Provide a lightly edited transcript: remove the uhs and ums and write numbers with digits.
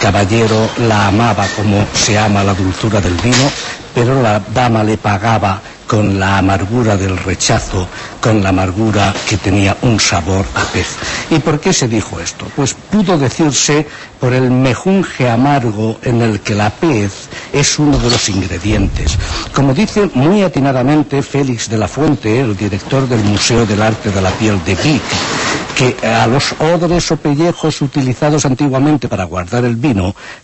caballero la amaba como se ama la dulzura del vino, pero la dama le pagaba con la amargura del rechazo, con la amargura que tenía un sabor a pez. ¿Y por qué se dijo esto? Pues pudo decirse por el mejunje amargo en el que la pez es uno de los ingredientes. Como dice muy atinadamente Félix de la Fuente, el director del Museo del Arte de la Piel de Vic, que a los odres o pellejos utilizados antiguamente para guardar el vino